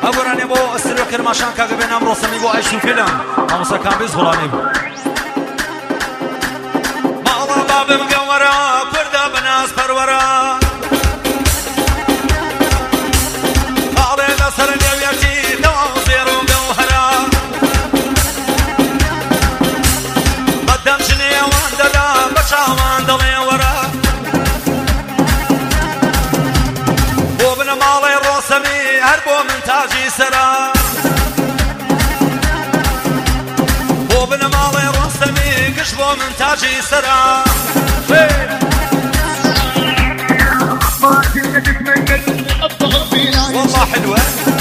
أقولني بو استركر ماشان كاقبنا مرسمي بو عيش فيلم أمسا كان بيز غلاني ما الله باب مقورا كردا بناس برورا علي بسر اليويتي دوام زيرو قوهرا قدم شني واندلا بشا واندلي ورا وابن مالي الرسمي هربو من تاجي سرا وابن مالي الرسمي قشبو من تاجي سرا والله حلوة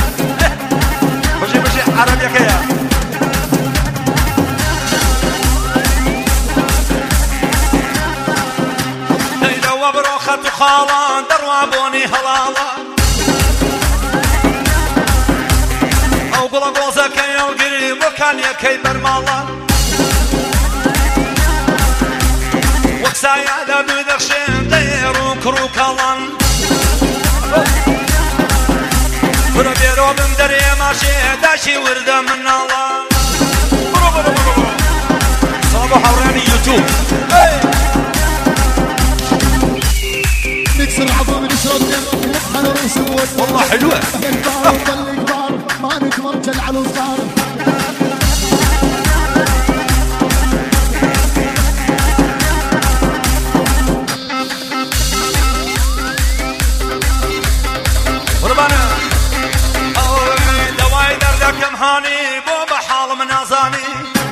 بجي عربي كيا ديدا وبروخة خالان دروابوني هلالا او قلقوزة كي القريب وكان يكي برمالا وكسايا دابو دخشين ديرو كروكالان برو بيرو بمدري ماشي داشي وردة من الله برو صابو حوراني يوتيوب نكسر عظم نشرب دم نطحن رؤوس الود والله حلوة ما نتمرجل على الصغار ربنا دواي دردك مهاني بو بحال من ازاني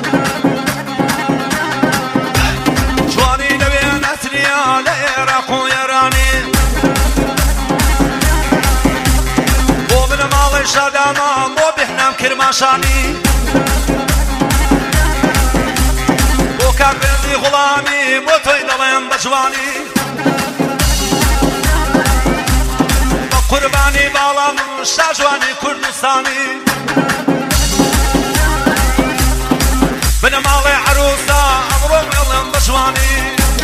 شواني نبين اسريا ليرق ويراني بو من مالي شاداما بو بحنام كرماشاني بو كان بنزي غلامي بو تويدلين بجواني قرباني بالام شاجواني كردستاني بن مالي عروسة أمرهم يلهم بجواني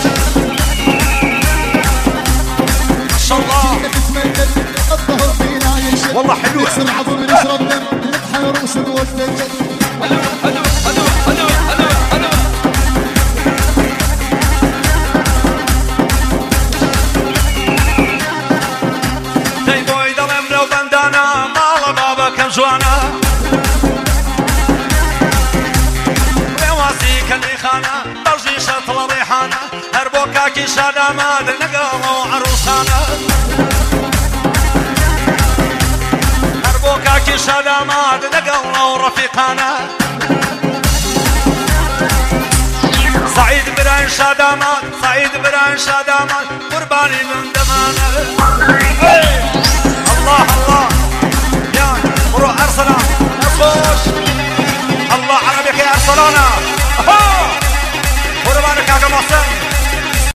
ما شاء الله والله حلوة نكسر عظم نشرب دم نطحن رؤوس الود جوانا رواسي كالريخانة برجي شطل ريحانة هربو كاكي شادامات نقالو عروسانة هربو كاكي شادامات نقالو رفيقانة سعيد براين شادامات سعيد براين شادامات قرباني من دمانة